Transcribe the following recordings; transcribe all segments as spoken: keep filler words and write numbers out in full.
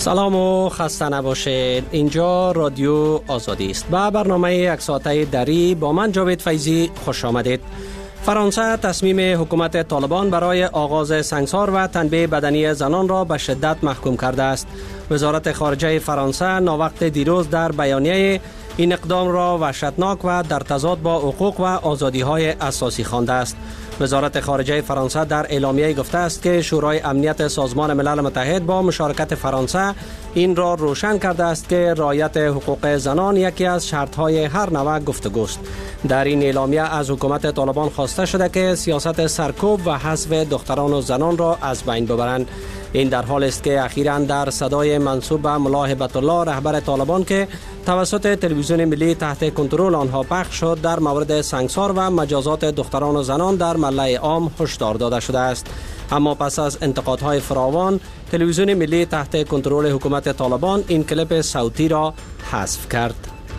سلام و خسته نباشید. اینجا رادیو آزادی است. با برنامه یک ساعته دری با من جاوید فیضی خوش آمدید. فرانسه تصمیم حکومت طالبان برای آغاز سنگسار و تنبیه بدنی زنان را به شدت محکوم کرده است. وزارت خارجه فرانسه ناوقت دیروز در بیانیه این اقدام را وحشتناک و در تضاد با حقوق و آزادی‌های اساسی خوانده است. وزارت خارجه فرانسه در اعلامیه گفته است که شورای امنیت سازمان ملل متحد با مشارکت فرانسه این را روشن کرده است که رعایت حقوق زنان یکی از شرط‌های هر نوع گفتگوست. در این اعلامیه از حکومت طالبان خواسته شده که سیاست سرکوب و حذف دختران و زنان را از بین ببرند. این در حال است که اخیراً در صدای منسوب به ملا هیبت الله رهبر طالبان که توسط تلویزیون ملی تحت کنترل آنها پخش شد در مورد سنگسار و مجازات دختران و زنان در ملأ عام هشدار داده شده است. اما پس از انتقادهای فراوان تلویزیون ملی تحت کنترل حکومت طالبان این کلیپ صوتی را حذف کرد.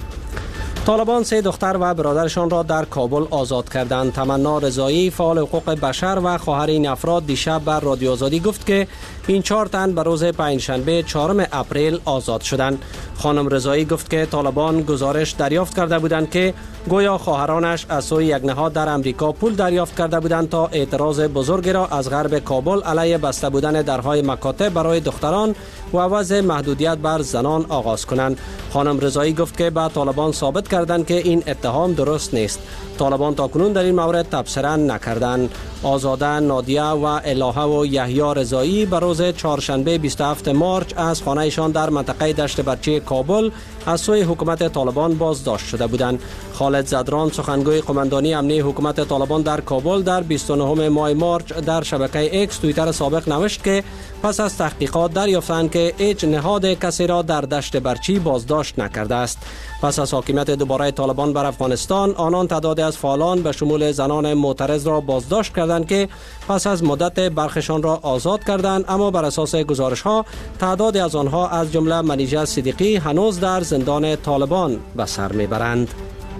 طالبان سه دختر و برادرشان را در کابل آزاد کردند. تمنا رضایی فعال حقوق بشر و خواهر این افراد دیشب بر رادیو آزادی گفت که این چهار تن به روز پنجشنبه چهارم اپریل آزاد شدند. خانم رضایی گفت که طالبان گزارش دریافت کرده بودند که گویا خواهرانش از سوی یک نهاد در امریکا پول دریافت کرده بودند تا اعتراض بزرگی را از غرب کابل علیه بسته بودن درهای مکاتب برای دختران و وضع محدودیت بر زنان آغاز کنند. خانم رضایی گفت که به طالبان ثابت کردند که این اتهام درست نیست. طالبان تاکنون در این مورد تبصره نکردند. آزاده، نادیه و الهه و یحیی رضایی به روز چهارشنبه بیست و هفتم مارس از خانه‌شان در منطقه دشت برچی کابل از سوی حکومت طالبان بازداشت شده بودند. خالد زدران سخنگوی قماندانی امنی حکومت طالبان در کابل در بیست و نهم ماه مارس در شبکه اکس توییتر سابق نوشت که پس از تحقیقات دریافتند که هیچ نهاد کسی را در دشت برچی بازداشت نکرده است. پس از حاکمیت دوباره طالبان بر افغانستان، آنان تعدادی از فعالان به شمول زنان معترض را بازداشت کردند که پس از مدت برخشان را آزاد کردند، اما بر اساس گزارش ها تعدادی از آنها از جمله منیژه صدیقی هنوز در زندان طالبان به سر میبرند.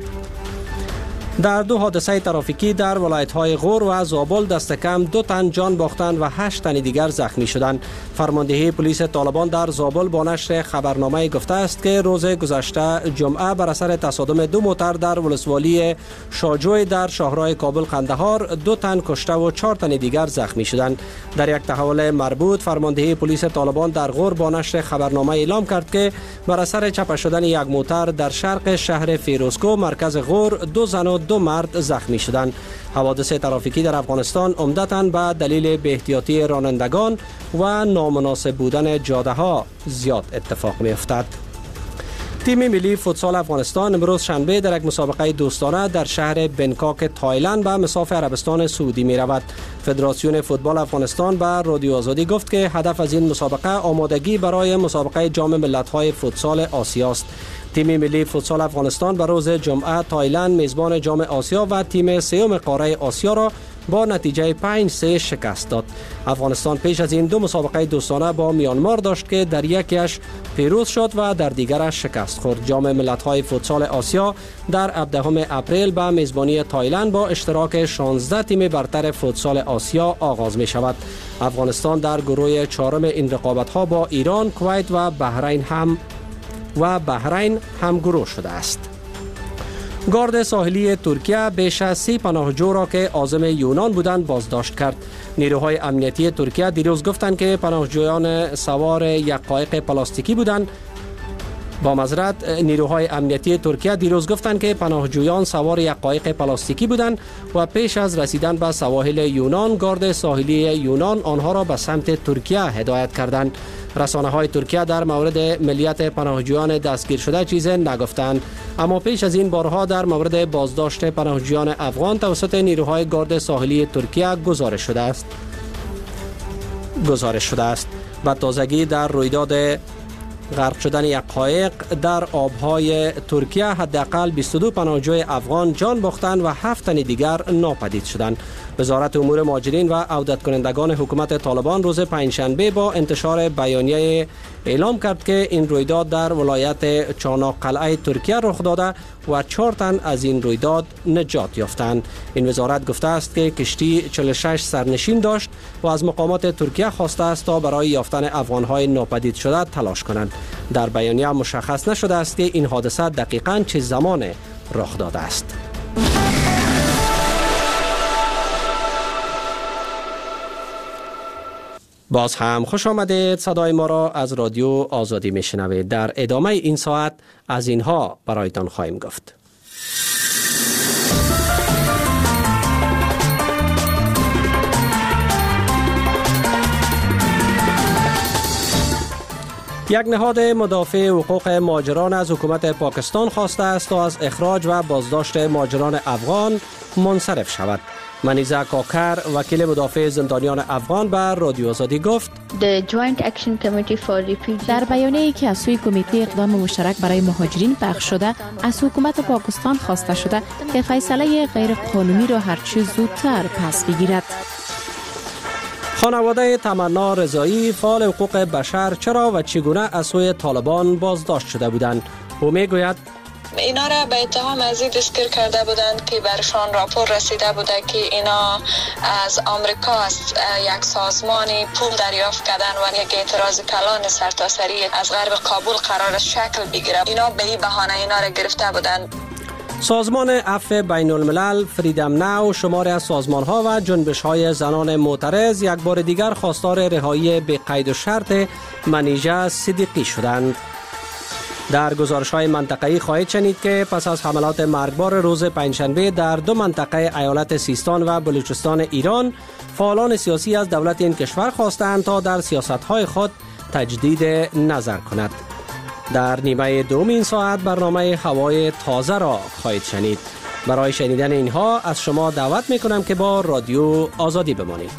در دو حادثه ترافیکی در ولایت‌های غور و زابل دست کم دو تن جان باختند و هشت تن دیگر زخمی شدند. فرماندهی پلیس طالبان در زابل با نشر خبرنامه گفته است که روز گذشته جمعه بر اثر تصادم دو موتر در ولسوالی شاجوی در شاهراه کابل قندهار دو تن کشته و چهار تن دیگر زخمی شدند. در یک تحول مربوط فرماندهی پلیس طالبان در غور با نشر خبرنامه اعلام کرد که بر اثر چپه شدن یک موتر در شرق شهر فیروزکو مرکز غور دو زن و دو مرد زخمی شدند. حوادث ترافیکی در افغانستان عمدتاً به دلیل بی‌احتیاطی رانندگان و نامناسب بودن جاده ها زیاد اتفاق می افتد. تیم ملی فوتسال افغانستان امروز شنبه در یک مسابقه دوستانه در شهر بنکاک تایلند به مصاف عربستان سعودی می رود. فدراسیون فوتبال افغانستان به رادیو آزادی گفت که هدف از این مسابقه آمادگی برای مسابقه جام ملت‌های فوتسال آسیا است. تیم ملی فوتسال افغانستان به روز جمعه تایلند میزبان جام آسیا و تیم سوم قاره آسیا را با نتیجه پنج سه شکست داد. افغانستان پیش از این دو مسابقه دوستانه با میانمار داشت که در یکیش پیروز شد و در دیگرش شکست خورد. جام ملت‌های فوتسال آسیا در هفدهم اپریل به میزبانی تایلند با اشتراک شانزده تیم برتر فوتسال آسیا آغاز می شود. افغانستان در گروه چهارم این رقابت‌ها با ایران، کویت و بحرین هم و بحرین هم گروه شده است. گارد ساحلی ترکیه بیش از سی پناهجو را که عازم یونان بودند بازداشت کرد. نیروهای امنیتی ترکیه دیروز گفتند که پناهجویان سوار یک قایق پلاستیکی بودند. با معذرت نیروهای امنیتی ترکیه دیروز گفتند که پناهجویان سوار یک قایق پلاستیکی بودند و پیش از رسیدن به سواحل یونان گارد ساحلی یونان آنها را به سمت ترکیه هدایت کردند. رسانه های ترکیه در مورد ملیت پناهجویان دستگیر شده چیزی نگفتند، اما پیش از این بارها در مورد بازداشت پناهجویان افغان توسط نیروهای گارد ساحلی ترکیه گزارش شده است. گزارش شده است. به تازگی در رویداد غرق شدن یک قایق در آبهای ترکیه حداقل بیست و دو پناهجوی افغان جان باختند و هفت تن دیگر ناپدید شدند. وزارت امور مهاجرین و عودت کنندگان حکومت طالبان روز پنجشنبه با انتشار بیانیه اعلام کرد که این رویداد در ولایت چاناقلعه ترکیه رخ داده و چهار تن از این رویداد نجات یافتند. این وزارت گفته است که کشتی چهل و شش سرنشین داشت و از مقامات ترکیه خواسته است تا برای یافتن افغان‌های ناپدید شده تلاش کنند. در بیانیه مشخص نشده است که این حادثه دقیقاً چه زمان رخ داده است. باز هم خوش آمدید. صدای ما را از رادیو آزادی میشنوید. در ادامه این ساعت از اینها برایتان خواهیم گفت. یک نهاد مدافع حقوق مهاجران از حکومت پاکستان خواسته است تا از اخراج و بازداشت مهاجران افغان منصرف شود. منیزه کاکر وکیل مدافع زندانیان افغان به رادیو آزادی گفت در بیانیه‌ای که از سوی کمیته اقدام مشترک برای مهاجرین پخش شده از حکومت پاکستان خواسته شده که فیصله غیر قانونی را هرچه زودتر پس بگیرد. خانواده تمنا رضایی فعال حقوق بشر چرا و چگونه از سوی طالبان بازداشت شده بودند؟ او میگوید اینا را به اتهام از این دستگیر کرده بودند که برشان راپور رسیده بوده که اینا از آمریکا از یک سازمانی پول دریافت کردن و یک اعتراض کلان سرتاسری از غرب کابل قرار شکل بگیره. اینا به این بهانه اینا را گرفته بودند. سازمان عفو بین الملل، فریدم ناو، شماری از سازمان ها و جنبش های زنان معترض یک بار دیگر خواستار رهایی به قید و شرط منیژه صدیقی شدند. در گزارش های منطقه‌ای خواهید شنید که پس از حملات مرگبار روز پنجشنبه در دو منطقه ایالت سیستان و بلوچستان ایران، فعالان سیاسی از دولت این کشور خواستند تا در سیاست های خود تجدید نظر کند. در نیمه دوم این ساعت برنامه هوای تازه را خواهید شنید. برای شنیدن اینها از شما دعوت میکنم که با رادیو آزادی بمانید.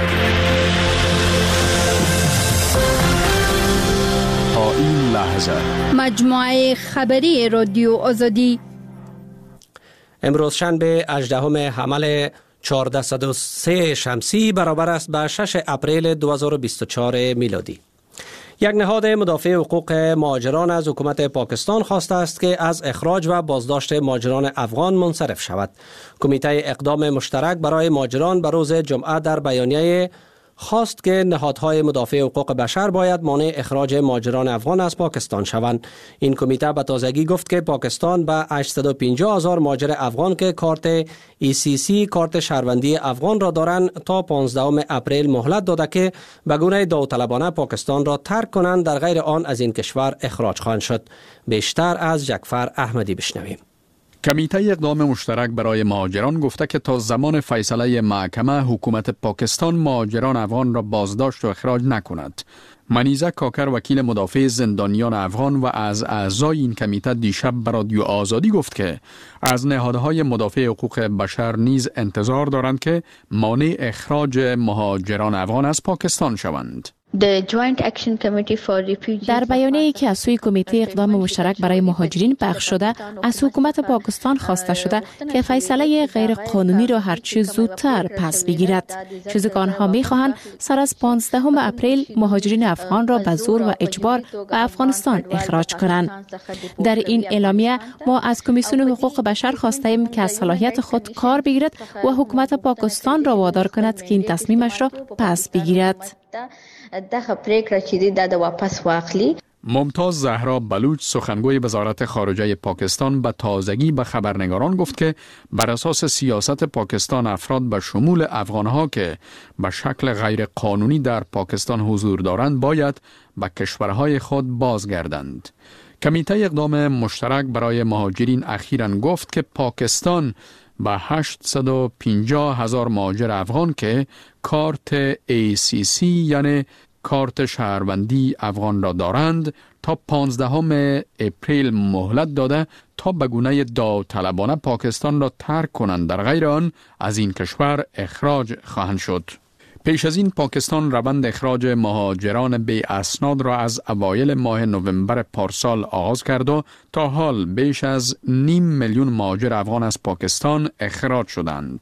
تا این لحظه مجموعه خبری رادیو آزادی امروز شنبه هجدهم حمل چهارصد و سه شمسی برابر است به ششم اپریل دو هزار و بیست و چهار میلادی. یک نهاد مدافع حقوق مهاجران از حکومت پاکستان خواسته است که از اخراج و بازداشت مهاجران افغان منصرف شود. کمیته اقدام مشترک برای مهاجران به روز جمعه در بیانیه خواست که نهادهای مدافع حقوق بشر باید مانع اخراج مهاجران افغان از پاکستان شوند. این کمیته به تازگی گفت که پاکستان به هشتصد و پنجاه هزار مهاجر افغان که کارت ای سی سی کارت شهروندی افغان را دارند تا پانزدهم اپریل مهلت داده که به گونه داوطلبانه پاکستان را ترک کنند، در غیر آن از این کشور اخراج خواهند شد. بیشتر از جعفر احمدی بشنویم. کمیته اقدام مشترک برای مهاجران گفته که تا زمان فیصله محکمه حکومت پاکستان مهاجران افغان را بازداشت و اخراج نکند. منیزه کاکر وکیل مدافع زندانیان افغان و از اعضای این کمیته دیشب به رادیو آزادی گفت که از نهادهای مدافع حقوق بشر نیز انتظار دارند که مانع اخراج مهاجران افغان از پاکستان شوند. در بیانیه‌ای که از سوی کمیته اقدام مشترک برای مهاجرین پخش شده از حکومت پاکستان خواسته شده که فیصله غیر قانونی را هرچه زودتر پس بگیرد، چیزی که آنها می‌خواهند سر از پانزدهم اپریل مهاجرین افغان را به زور و اجبار به افغانستان اخراج کنند. در این اعلامیه ما از کمیسیون حقوق بشر خواستیم که از صلاحیت خود کار بگیرد و حکومت پاکستان را وادار کند که این تصمیمش را پس بگیرد. ممتاز زهرا بلوچ سخنگوی وزارت خارجه پاکستان به تازگی به خبرنگاران گفت که بر اساس سیاست پاکستان افراد به شمول افغانها که به شکل غیر قانونی در پاکستان حضور دارند باید به کشورهای خود بازگردند. کمیته اقدام مشترک برای مهاجرین اخیراً گفت که پاکستان به هشتصد و پنجاه هزار مهاجر افغان که کارت ای سی سی یعنی کارت شهروندی افغان را دارند تا پانزدهم اپریل مهلت داده تا به گونه داوطلبانه پاکستان را ترک کنند، در غیر آن از این کشور اخراج خواهند شد. پیش از این پاکستان روند اخراج مهاجران بی اسناد را از اوایل ماه نوامبر پارسال آغاز کرد و تا حال بیش از نیم میلیون مهاجر افغان از پاکستان اخراج شدند.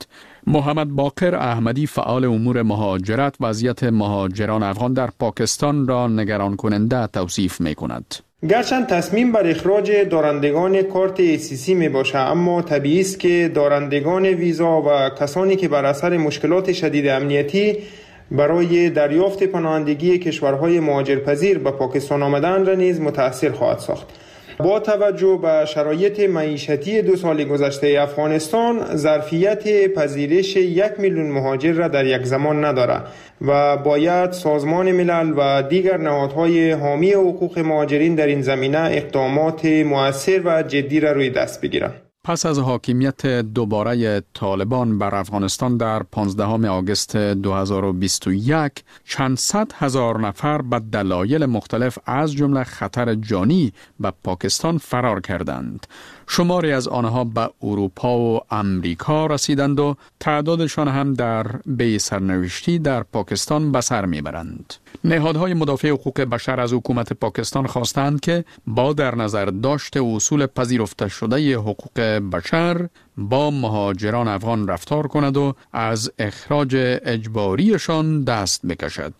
محمد باقر احمدی فعال امور مهاجرت وضعیت مهاجران افغان در پاکستان را نگران کننده توصیف می کند. گرچند تصمیم بر اخراج دارندگان کارت ای سی سی می باشه، اما طبیعی است که دارندگان ویزا و کسانی که بر اثر مشکلات شدید امنیتی برای دریافت پناهندگی کشورهای مهاجرپذیر به پاکستان آمدن را نیز متأثر خواهد ساخت. با توجه به شرایط معیشتی دو سال گذشته افغانستان، ظرفیت پذیرش یک میلیون مهاجر را در یک زمان ندارد و باید سازمان ملل و دیگر نهادهای حامی حقوق مهاجرین در این زمینه اقدامات مؤثر و جدی را روی دست بگیرند. پس از حاکمیت دوباره طالبان بر افغانستان در پانزدهم آگوست دو هزار و بیست و یک، چند صد هزار نفر به دلایل مختلف از جمله خطر جانی به پاکستان فرار کردند. شماری از آنها به اروپا و امریکا رسیدند و تعدادشان هم در بی سرنوشتی در پاکستان به سر میبرند. نهادهای مدافع حقوق بشر از حکومت پاکستان خواستند که با در نظر داشت اصول پذیرفته شده حقوق بشر با مهاجران افغان رفتار کند و از اخراج اجباریشان دست بکشد.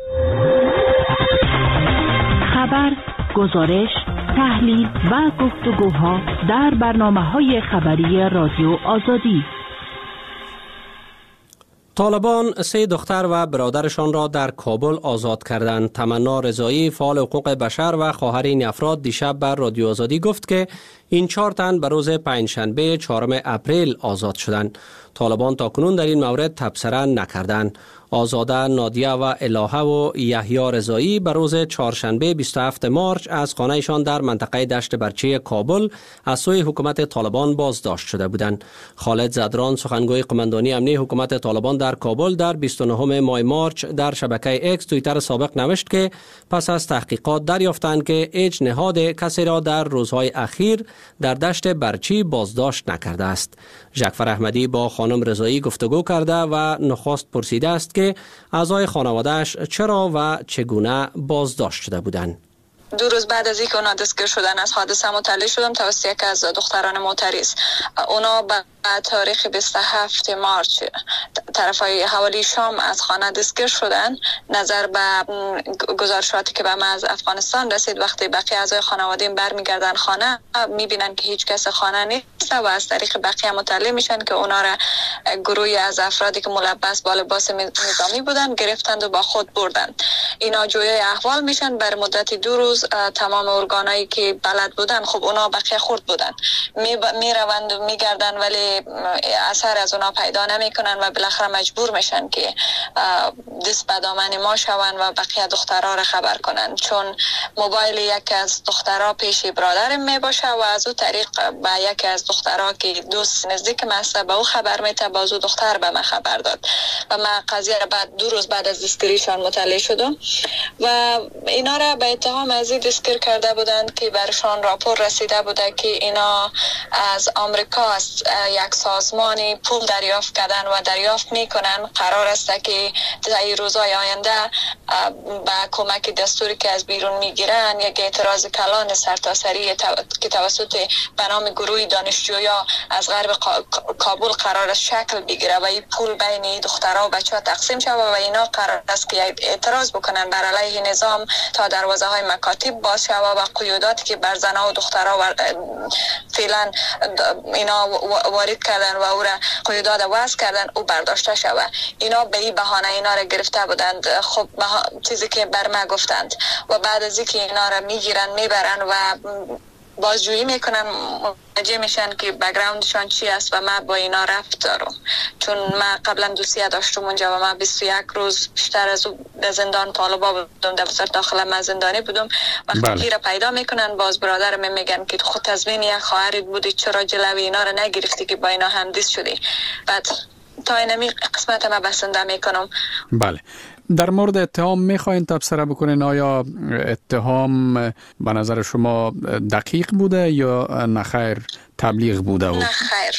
خبر، گزارش، تحلیل و گفتگوها در برنامه‌های خبری رادیو آزادی. طالبان سه دختر و برادرشان را در کابل آزاد کردند. تمنا رضایی، فعال حقوق بشر و خواهر این افراد دیشب بر رادیو آزادی گفت که این چهار تن به روز پنجشنبه چهارم اپریل آزاد شدند. طالبان تاکنون در این مورد تبصره نکردند. آزاده، نادیه و الهه و یحیی رضایی به روز چهارشنبه بیست و هفتم مارچ از خانهشان در منطقه دشت برچی کابل از سوی حکومت طالبان بازداشت شده بودند. خالد زدران، سخنگوی قماندانی امنی حکومت طالبان در کابل، در بیست و نهم ماه مارچ در شبکه اکس توییتر سابق نوشت که پس از تحقیقات دریافتند که هیچ نهاد کسی را در روزهای اخیر در دشت برچی بازداشت نکرده است. جعفر احمدی با خانم رضایی گفتگو کرده و نخست پرسیده است که اعضای خانواده‌اش چرا و چگونه بازداشت شده بودند. دو روز بعد از اینکه اونا دستگیر شدن از حادثه مطلع شدم توسط یکی از دختران معترض. اونا به تاریخ بیست و هفتم مارچ طرفای حوالی شام از خانه دستگیر شدن. نظر به گزارشاتی که به ما از افغانستان رسید، وقتی بقیه اعضای خانواده برمیگردن خانه میبینن که هیچ کس خانه نیست و از طریق بقیه مطلع میشن که اونا را گروهی از افرادی که ملبس با لباس نظامی بودن گرفتند و با خود بردن. اینا جویای احوال میشن. بر مدت دو روز تمام ارگانایی که بلد بودن، خب اونا بقیه خورد بودن، می, ب... می روند و می گردن ولی اثر از اونا پیدا نمی کنن و بالاخره مجبور میشن که دست به دامن ما شون و بقیه دخترها را خبر کنن، چون موبایل یکی از دخترها پیش برادرم می باشه و از او طریق به یکی از دخترها که دوست نزدیک مسته به او خبر میته، باز او دختر به من خبر داد و من قضیه را بعد دو روز بعد از دستگیریشان مطلع شدم و اینا را به اتهام از دستگیر کرده بودند که برشان راپور رسیده بوده که اینا از آمریکا است یک سازمانی پول دریافت کردن و دریافت میکنن. قرار است که در روزهای آینده با کمک دستوری که از بیرون میگیرن یک اعتراض کلان سرتاسری که توسط به نام گروه دانشجویا از غرب کابل قرار است شکل بگیره و این پول بین دخترها و بچه‌ها تقسیم شود و اینا قرار است که اعتراض بکنن بر علیه نظام تا دروازه های مکاتب باز شود و قیوداتی که بر زنها و دخترها فعلا اینا وارد کردن و او را قیودات وضع کردن او برداشته شود. اینا به این بهانه اینا را گرفته بودند. خب چیزی که بر ما گفتند و بعد از اینکه اینا را میگیرن میبرن و بازجویی میکنن متوجه میشن که بک‌گراندشان چی است و من با اینا رفت دارم، چون من قبلا دوسیه داشتم اونجا و من بیست و یک روز بیشتر از در زندان طالبا بودم، در وزارت داخله من زندانی بودم. وقتی بله. را پیدا میکنن باز برادرم میگن که خود تضمین یک خواهرت بودی، چرا جلوی اینا را نگرفتی که با اینا همدیس شدی. بعد تا اینمی قسمت ما بسنده میکنم. بله. در مورد اتهام میخواین تبصره بکنین، آیا اتهام به نظر شما دقیق بوده یا نخیر تبلیغ بوده؟ و نخیر،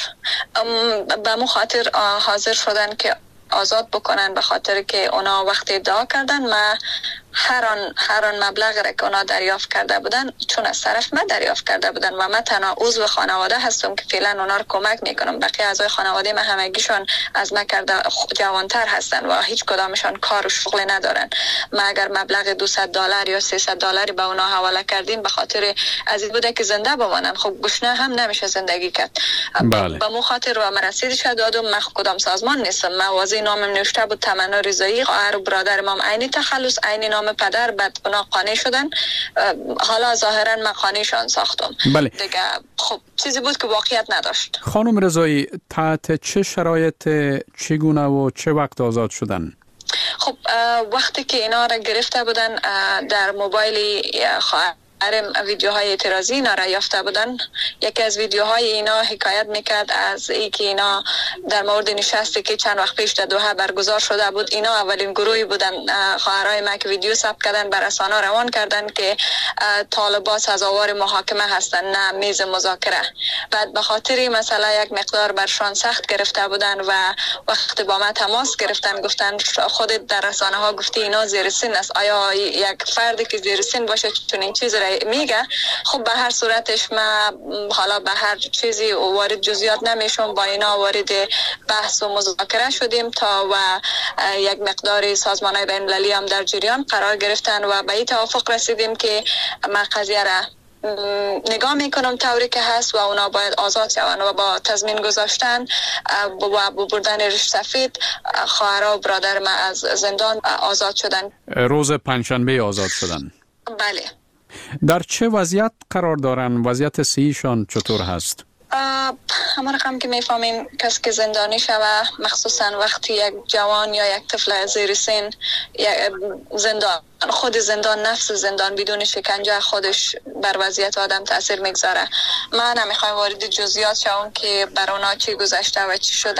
به مو خاطر حاضر شدن که آزاد بکنن به خاطر که اونا وقتی ادعا کردن. من هر آن هر آن مبلغ را که اونا دریافت کرده بودن، چون از طرف من دریافت کرده بودن و من تنها عضو خانواده هستم که فعلا اونا رو کمک میکنم. بقیه اعضای خانواده من همگیشون از من کرده جوانتر هستن و هیچ کدامشون کار و شغل ندارن. ما اگر مبلغ دویست دلار یا سیصد دلاری به اونا حواله کردیم به خاطر از این بوده که زنده بمانن. خب گشنه هم نمیشه زندگی کرد. بله. به مو خاطر و من رسیدش دادم. من کدام سازمان نیستم. من واضح نامم نوشته بود تمنا رضایی، خواهر و برادر ما عین تخلص عین نام پدر، بعد اونا قانع شدن. حالا ظاهرا من قانعشان ساختم. بله. دیگه خب چیزی بود که واقعیت نداشت. خانم رضایی تحت چه شرایط، چگونه و چه وقت آزاد شدن؟ خب وقتی که اینا را گرفته بودن در موبایل خواهر ویدیوهای اعتراضی اینا را یافته بودن. یکی از ویدیوهای اینا حکایت میکرد از ای که اینا در مورد نشستی که چند وقت پیش در دوحه برگزار شده بود، اینا اولین گروهی بودن خواهرای ما که ویدیو ثبت کردن بر رسانه روان کردن که طالبان سزاوار محاکمه هستن نه میز مذاکره. بعد به خاطر مثلا یک مقدار برشان سخت گرفته بودن و وقتی با ما تماس گرفتن گفتن خودت در رسانه ها گفتی اینا زیر سن است، آیا یک فردی که زیر سن باشه چون این چیز میگه؟ خب به هر صورتش ما حالا به هر چیزی وارد جزئیات نمیشم، با اینا وارد بحث و مذاکره شدیم تا و یک مقدار سازمان‌های بین‌المللی هم در جریان قرار گرفتن و به این توافق رسیدیم که ما قضیه را نگاه میکنم طوری که هست و اونا باید آزاد شوند و با تضمین گذاشتن و بردن ریش سفید خواهرها و برادر ما از زندان آزاد شدن. روز پنجشنبه آزاد شدن. بله. در چه وضعیت قرار دارن؟ وضعیت صحیشان چطور هست؟ همه رقم که میفهمیم کسی که زندانی شوه، مخصوصا وقتی یک جوان یا یک طفل زیر سن زندان، خود زندان، نفس زندان بدون شکنجه خودش بر وضعیت آدم تاثیر میگذاره. من نمیخوایم وارد جزئیات شوم که بر اونا چی گذشته و چی شده.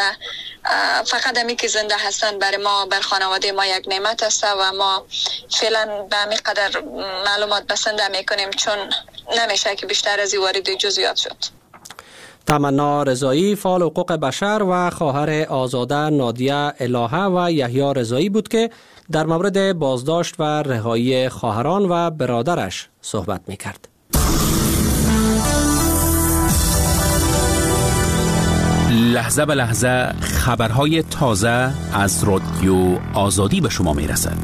فقط همی که زنده هستن برای ما، بر خانواده ما یک نعمت است و ما فعلا به همین قدر معلومات بسنده میکنیم چون نمیشه که بیشتر از این وارد جزئیات شد. تمنا رضایی فعال حقوق بشر و خواهر آزاده نادیه الهه و یحیی رضایی بود که در مورد بازداشت و رهایی خواهران و برادرش صحبت میکرد. لحظه به لحظه خبرهای تازه از رادیو آزادی به شما میرسد.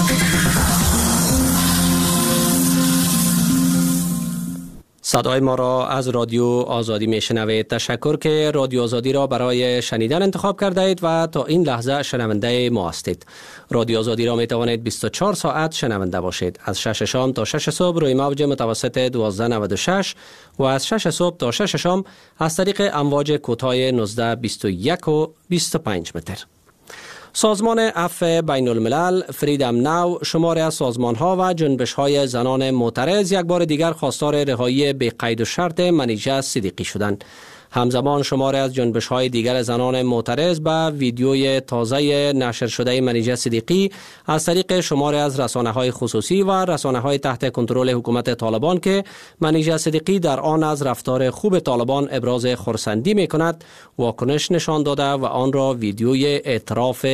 صدای ما را از رادیو آزادی میشنوید. تشکر که رادیو آزادی را برای شنیدن انتخاب کرده اید و تا این لحظه شنونده ما هستید. رادیو آزادی را می توانید بیست و چهار ساعت شنونده باشید. از شش شام تا شش صبح روی موج متوسط دوازده نود و شش و از شش صبح تا شش شام از طریق امواج کوتاه نوزده بیست و یک و بیست و پنج متر. سازمان عفو بین الملل فریدم ناو شماری از سازمان‌ها و جنبش‌های زنان معترض یک بار دیگر خواستار رهایی به قید و شرط منیژه صدیقی شدند. همزمان شماری از جنبش‌های دیگر زنان معترض به ویدیوی تازه نشر شده منیژه صدیقی از طریق شماری از رسانه‌های خصوصی و رسانه‌های تحت کنترل حکومت طالبان که منیژه صدیقی در آن از رفتار خوب طالبان ابراز خرسندی می‌کند واکنش نشان داده و آن را ویدیوی اعتراف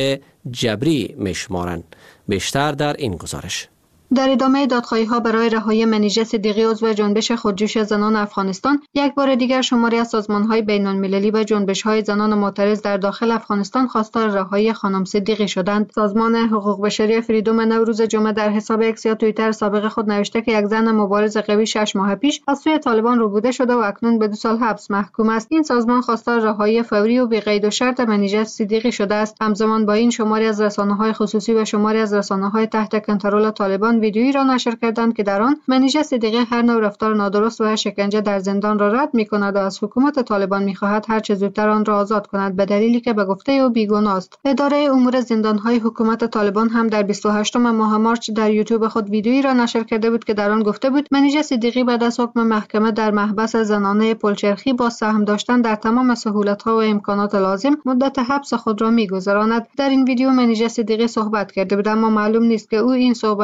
جبری می‌شمارند. بیشتر در این گزارش. در ادامه دادخواهی‌ها برای رهایی منیژه صدیقی عضو جنبش خودجوش زنان افغانستان، یک بار دیگر شماری از سازمان‌های بین‌المللی و جنبش‌های زنان معترض در داخل افغانستان خواستار رهایی خانم صدیقی شدند. سازمان حقوق بشری فریدم ناو روز جمعه در حساب اکس یا توییتر سابق خود نوشته که یک زن مبارز قوی شش ماه پیش از سوی طالبان ربوده شده و اکنون به دو سال حبس محکوم است. این سازمان خواستار رهایی فوری و بی قید و شرط منیژه صدیقی شده است. همزمان با این شماری از رسانه‌های خصوصی و شماری از رسانه‌های تحت کنترل طالبان ویدیویی را نشر کردند که در آن منیژه صدیقی هر نوع رفتار نادرست و شکنجه در زندان را رد می‌کند و از حکومت طالبان می‌خواهد هر چه زودتر آن را آزاد کند به دلیلی که به گفته او بیگناه است. اداره امور زندان‌های حکومت طالبان هم در بیست و هشتم ماه مارس در یوتیوب خود ویدیویی را نشر کرده بود که در آن گفته بود منیژه صدیقی بعد از حکم محکمه در محبس زنانه پلچرخی با سهم داشتن در تمام سهولت‌ها و امکانات لازم مدت حبس خود را می‌گذراند. در این ویدیو منیژه صدیقی صحبت کرده بود اما معلوم نیست که او این صحبت‌ها را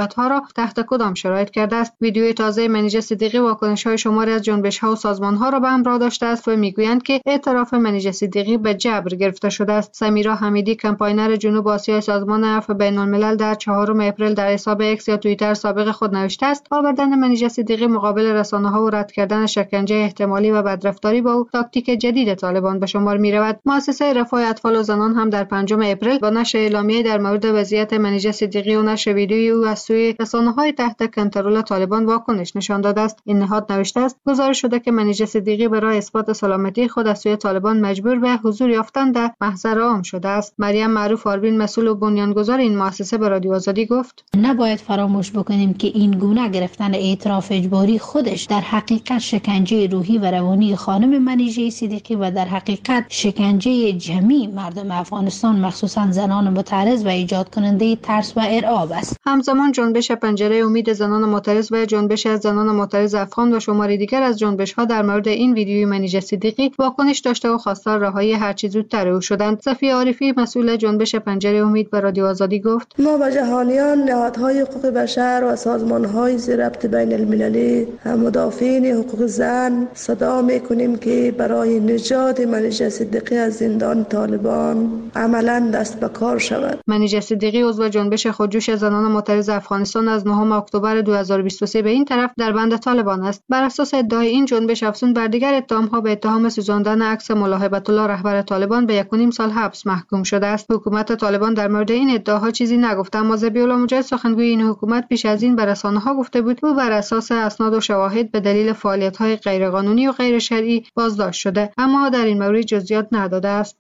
تحت کدام شرایط کرده است. ویدیوی تازه منیژه صدیقی واکنش‌های شماری از جنبش‌ها و سازمان‌ها را به همراه داشته است و می‌گویند که اعتراف منیژه صدیقی به جبر گرفته شده است. سمیرا حمیدی، کمپاینر جنوب آسیای سازمان عفو بین‌الملل، در چهارم اپریل در حساب اکس یا توییتر سابق خود نوشته است: آوردن منیژه صدیقی مقابل رسانه‌ها و رد کردن شکنجه احتمالی و بدرفتاری با او تاکتیک جدید طالبان به شمار می‌رود. مؤسسه رفاه اطفال و زنان هم در پنجم اپریل با نشر اعلامیه در مورد وضعیت منیژه صدیقی و نشر ویدیوی او از سوی رسانه‌های تحت کنترل طالبان واکنش نشان داده است. این نهاد نوشته است: گزارش شده که منیژه صدیقی برای اثبات سلامتی خود از سوی طالبان مجبور به حضور یافتن در محضر عام شده است. مریم معروف آربین، مسئول و بنیانگذار این مؤسسه، به رادیو آزادی گفت: نباید فراموش بکنیم که این گونه گرفتن اعتراف اجباری خودش در حقیقت شکنجه روحی و روانی خانم منیژه صدیقی و در حقیقت شکنجه جمعی مردم افغانستان، مخصوصا زنان معترض و ایجاد کننده ترس و ارعاب است. همزمان جنبش پنجره امید زنان معترض و جنبش از زنان معترض افغان و شماری دیگر از جنبش‌ها در مورد این ویدیوی منیژه صدیقی واکنش داشته و خواستار رهایی هرچه زودتر او شدند. صفیه عارفی، مسئول جنبش پنجره امید، به رادیو آزادی گفت: ما به جهانیان، نهادهای حقوق بشر و سازمان‌های ذی ربط بین المللی، مدافعین حقوق زن صدا می‌کنیم که برای نجات منیژه صدیقی از زندان طالبان عملاً دست به کار شود. منیژه صدیقی عضو جنبش خودجوش زنان معترض افغانستان از نهم اکتبر دو هزار و بیست و سه به این طرف در بند طالبان است. بر اساس ادعای این جنبش، افزون بر دیگر اتهام‌ها، به اتهام سوزاندن عکس ملاحبت الله رهبر طالبان به یک و نیم سال حبس محکوم شده است. حکومت طالبان در مورد این ادعاها چیزی نگفته، اما ذبیح‌الله مجاهد، سخنگوی این حکومت، پیش از این به رسانه‌ها گفته بود او بر اساس اسناد و شواهد به دلیل فعالیت‌های غیرقانونی و غیر شرعی بازداشت شده، اما در این مورد جزئیات نداده است.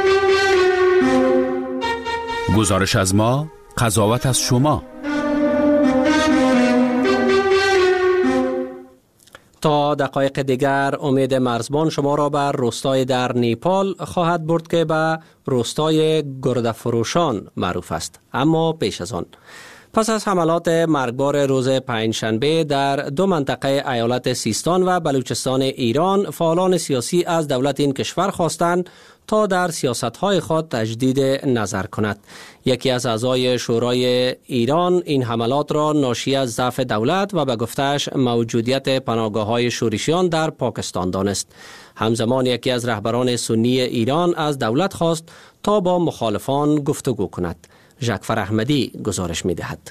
گزارش از ما، قضاوت از شما. تا دقایق دیگر امید مرزبان شما را بر روستای در نیپال خواهد برد که به روستای گردفروشان معروف است. اما پیش از آن، پس از حملات مرگبار روز پنجشنبه در دو منطقه ایالت سیستان و بلوچستان ایران، فعالان سیاسی از دولت این کشور خواستند تا در سیاست‌های خود تجدید نظر کند. یکی از اعضای شورای ایران این حملات را ناشی از ضعف دولت و به گفته‌اش موجودیت پناهگاه‌های شورشیان در پاکستان دانست. همزمان یکی از رهبران سنی ایران از دولت خواست تا با مخالفان گفتگو کند. ژکفر احمدی گزارش می‌دهد.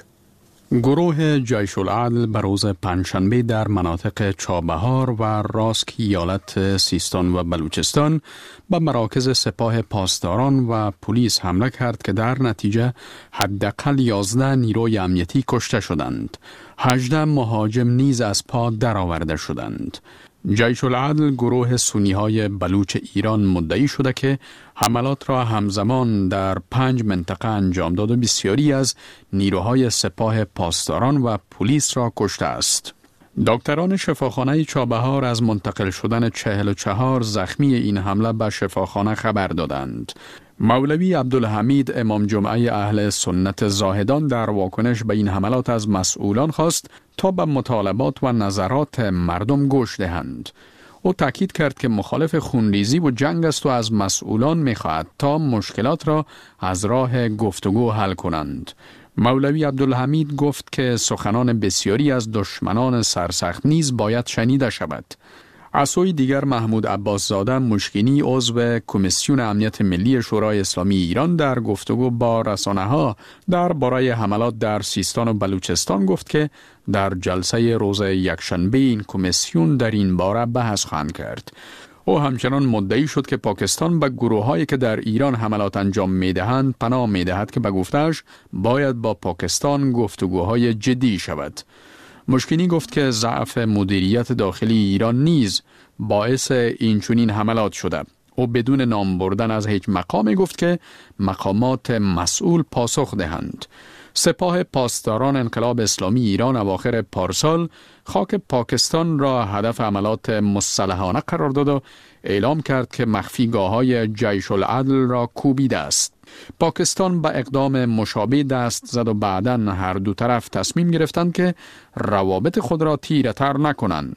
گروه جیش العدل به روز پنجشنبه در مناطق چابهار و راسک ایالت سیستان و بلوچستان به مراکز سپاه پاسداران و پلیس حمله کرد که در نتیجه حداقل یازده نیروی امنیتی کشته شدند. هجده مهاجم نیز از پا درآورده شدند. جیش العدل، گروه سنی های بلوچ ایران، مدعی شده که حملات را همزمان در پنج منطقه انجام داد و بسیاری از نیروهای سپاه پاسداران و پلیس را کشته است. دکتران شفاخانه چابهار از منتقل شدن چهل و چهار زخمی این حمله به شفاخانه خبر دادند. مولوی عبدالحمید، امام جمعه اهل سنت زاهدان، در واکنش به این حملات از مسئولان خواست تا به مطالبات و نظرات مردم گوش دهند. او تاکید کرد که مخالف خونریزی و جنگ است و از مسئولان می‌خواهد تا مشکلات را از راه گفتگو حل کنند. مولوی عبدالحمید گفت که سخنان بسیاری از دشمنان سرسخت نیز باید شنیده شود. از سوی دیگر، محمود عباس زاده مشکینی، عضو کمیسیون امنیت ملی شورای اسلامی ایران، در گفتگو با رسانه‌ها درباره حملات در سیستان و بلوچستان گفت که در جلسه روز یکشنبه این کمیسیون در این باره بحث خواهد کرد. او همچنان مدعی شد که پاکستان به گروه‌هایی که در ایران حملات انجام می‌دهند پناه می‌دهد که به گفته‌اش باید با پاکستان گفتگوهای جدی شود. مشکینی گفت که ضعف مدیریت داخلی ایران نیز باعث اینچنین حملات شده. او بدون نام بردن از هیچ مقامی گفت که مقامات مسئول پاسخ دهند. سپاه پاسداران انقلاب اسلامی ایران اواخر پارسال خاک پاکستان را هدف حملات مسلحانه قرار داد و اعلام کرد که مخفیگاه‌های جیش العدل را کوبیده است. پاکستان به اقدام مشابه دست زد و بعداً هر دو طرف تصمیم گرفتند که روابط خود را تیره تر نکنند.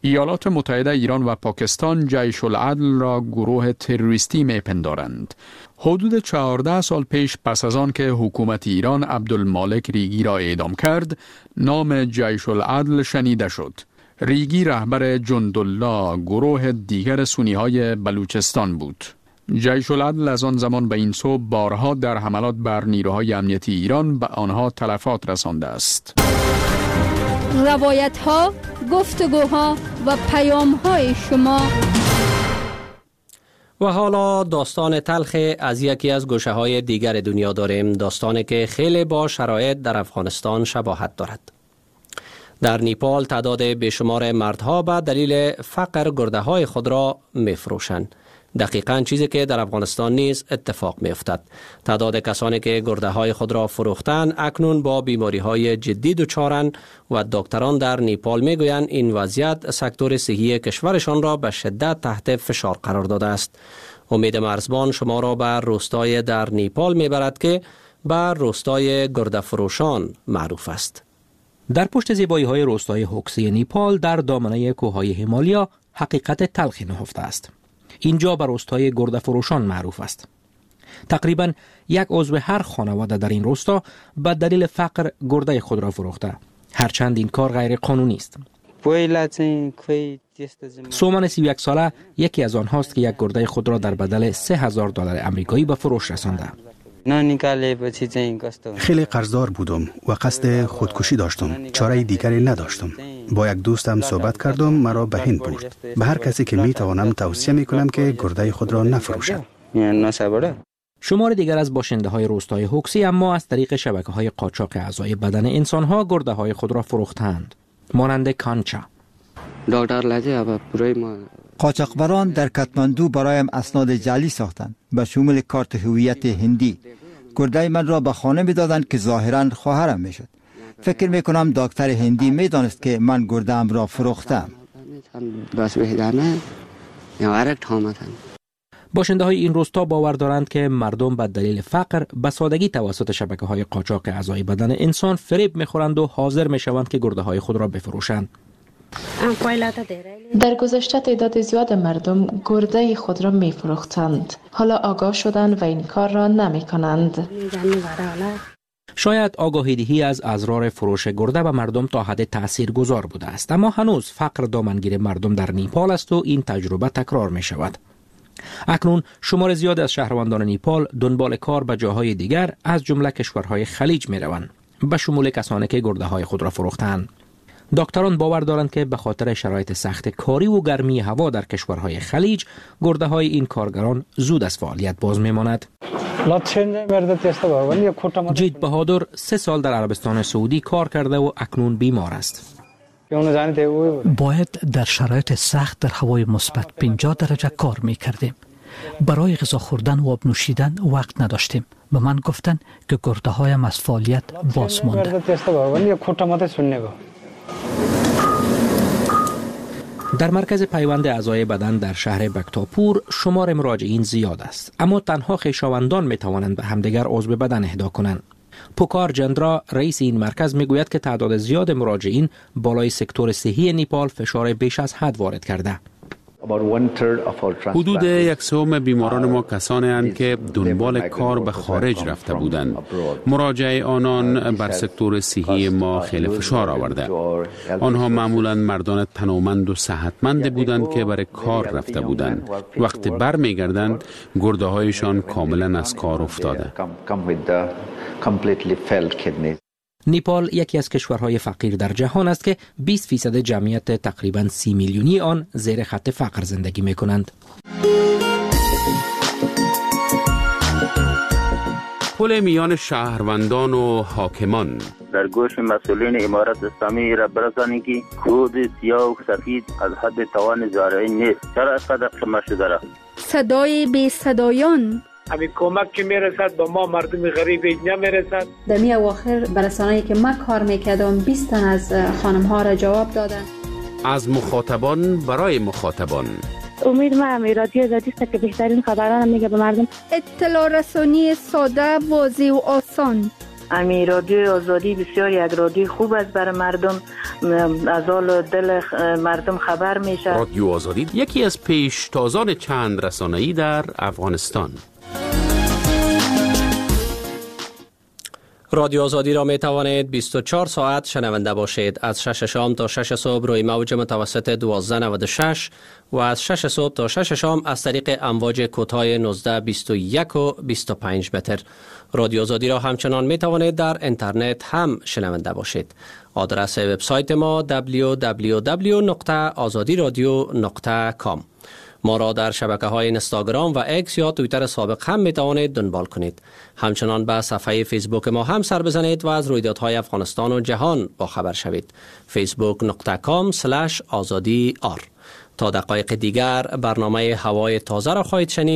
ایالات متحده ایران و پاکستان جیش العدل را گروه تروریستی میپندارند. حدود چهارده سال پیش پس از آن که حکومت ایران عبدالمالک ریگی را اعدام کرد، نام جیش العدل شنیده شد. ریگی رهبر جندالله، گروه دیگر سنی های بلوچستان بود. جیش العدل از آن زمان به این سو بارها در حملات بر نیروهای امنیتی ایران به آنها تلفات رسانده است. روایت ها، گفتگوها و پیام های شما. و حالا داستان تلخ از یکی از گوشه های دیگر دنیا داریم، داستانی که خیلی با شرایط در افغانستان شباهت دارد. در نیپال تعداد بیشمار مردها به دلیل فقر گرده های خود را می فروشند. دقیقاً چیزی که در افغانستان نیز اتفاق می افتد. تعداد کسانی که گرده های خود را فروختند اکنون با بیماری های جدی دچارند و دکتران در نیپال می گویند این وضعیت سکتور صحی کشورشان را به شدت تحت فشار قرار داده است. امید مرزبان شما را به روستای در نیپال می برد که به روستای گرده فروشان معروف است. در پشت زیبایی های روستای هوکسی نیپال در دامنه کوههای هیمالیا حقیقت تلخی نهفته است. اینجا به روستای گرده فروشان معروف است. تقریبا یک عضو هر خانواده در این روستا به دلیل فقر گرده خود را فروخته، هرچند این کار غیر قانونی است. سومن سی و یک ساله یکی از آنهاست که یک گرده خود را در بدل سه هزار دلار آمریکایی به فروش رسانده. خیلی قرضدار بودم و قصد خودکشی داشتم. چاره دیگری نداشتم. با یک دوستم صحبت کردم، مرا به هند برد. به هر کسی که می توانم توصیه می کنم که گرده خود را نفروشد. شمار دیگر از باشنده های روستای هوکسی اما از طریق شبکه های قاچاق اعضای بدن انسان ها گرده های خود را فروختند، مانند کانچا. قاچاقبران در کاتماندو برایم اسناد جعلی ساختند به شمول کارت هویت هندی. گرده من را به خانه می دادند که ظاهرا خواهرم می شد. فکر می کنم دکتر هندی می دانست که من گرده ام را فروختم. باشنده های این روستا باور دارند که مردم به دلیل فقر به سادگی توسط شبکه های قاچاق اعضای بدن انسان فریب می خورند و حاضر می شوند که گرده های خود را بفروشند. در گذشته تعداد زیاد مردم گرده خود را می فروختند. حالا آگاه شدند و این کار را نمی کنند. شاید آگاهی دهی از اسرار فروش گرده به مردم تا حد تأثیر گذار بوده است، اما هنوز فقر دامنگیر مردم در نیپال است و این تجربه تکرار می شود. اکنون شمار زیاد از شهروندان نیپال دنبال کار به جاهای دیگر از جمله کشورهای خلیج می روند، به شمول کسانی که گرده های خود را فروختند. دکتران باور دارند که به خاطر شرایط سخت کاری و گرمی هوا در کشورهای خلیج، گرده های این کارگران زود از فعالیت باز می ماند. جید بهادر سه سال در عربستان سعودی کار کرده و اکنون بیمار است. باید در شرایط سخت در هوای مثبت پنجاه درجه کار می کردیم. برای غذا خوردن و آب نوشیدن وقت نداشتیم. به من گفتن که گرده هایم از فعالیت باز مانده. در مرکز پیوند اعضای بدن در شهر بکتاپور شمار مراجعین زیاد است، اما تنها خویشاوندان می توانند به همدیگر عضو بدن اهدا کنند. پوکار جندرا رئیس این مرکز می گوید که تعداد زیاد مراجعین بالای سکتور صحی نیپال فشار بیش از حد وارد کرده. حدود یک سوم بیماران ما کسانی اند که دنبال کار به خارج رفته بودند. مراجعه آنان بر سکتور صحی ما خیلی فشار آورده. آنها معمولا مردان تنومند و صحتمند بودند که برای کار رفته بودند. وقتی بر می گردند گرده هایشان کاملا از کار افتاده. نیپال یکی از کشورهای فقیر در جهان است که بیست فیصد جمعیت تقریباً سی میلیونی آن زیر خط فقر زندگی می کنند. پل میان شهروندان و حاکمان. در گوش مسئولین امارت اسلامی را برسانید که کود سیاه و سفید از حد توان زارعین نیست. چرا از قدر شما شده را؟ صدای بی صدایان. همین کمک که میرسد با ما مردم غریب نمیرسد. در می اواخر برسانه‌ای که من کار میکردم بیست تن از خانم ها را جواب دادن. از مخاطبان برای مخاطبان. امید ما هم رادیو آزادی است که بهترین خبران میگه به مردم. اطلاع رسانی ساده، واضح و آسان. امی رادیو آزادی بسیار یک رادیو خوب است برای مردم، از حال دل مردم خبر میشه. رادیو آزادی یکی از پیشتازان چند رسانه‌ای در افغانستان. رادیو آزادی را می توانید بیست و چهار ساعت شنونده باشید. از شش شام تا شش صبح روی موج متوسط دوازده نود و شش و از شش صبح تا شش شام از طریق امواج کوتاه نوزده بیست و یک و بیست و پنج متر. رادیو آزادی را همچنان می توانید در اینترنت هم شنونده باشید. آدرس وبسایت ما دبلیو دبلیو دبلیو نقطه آزادی رادیو نقطه کام. ما را در شبکه های اینستاگرام و اکس یا توییتر سابق هم می توانید دنبال کنید. همچنان به صفحه فیسبوک ما هم سر بزنید و از رویدادهای افغانستان و جهان با خبر شوید. فیسبوک نقطه کام سلش آزادی آر. تا دقایق دیگر برنامه هوای تازه را خواهید شنید.